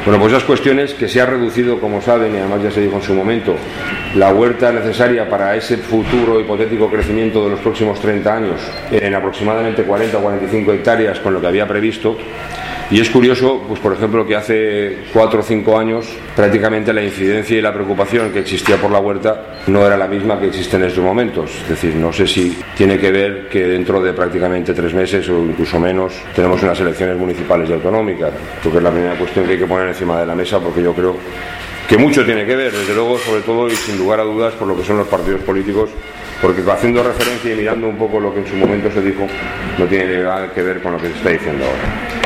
Bueno, pues esas cuestiones que se ha reducido, como saben, y además ya se dijo en su momento, la huerta necesaria para ese futuro hipotético crecimiento de los próximos 30 años en aproximadamente 40 o 45 hectáreas con lo que había previsto. Y es curioso, pues por ejemplo, que hace 4 o 5 años prácticamente la incidencia y la preocupación que existía por la huerta no era la misma que existe en estos momentos. Es decir, no sé si tiene que ver que dentro de prácticamente 3 meses o incluso menos tenemos unas elecciones municipales y autonómicas. Creo que es la primera cuestión que hay que poner encima de la mesa, porque yo creo que mucho tiene que ver, desde luego, sobre todo y sin lugar a dudas, por lo que son los partidos políticos, porque haciendo referencia y mirando un poco lo que en su momento se dijo, no tiene nada que ver con lo que se está diciendo ahora.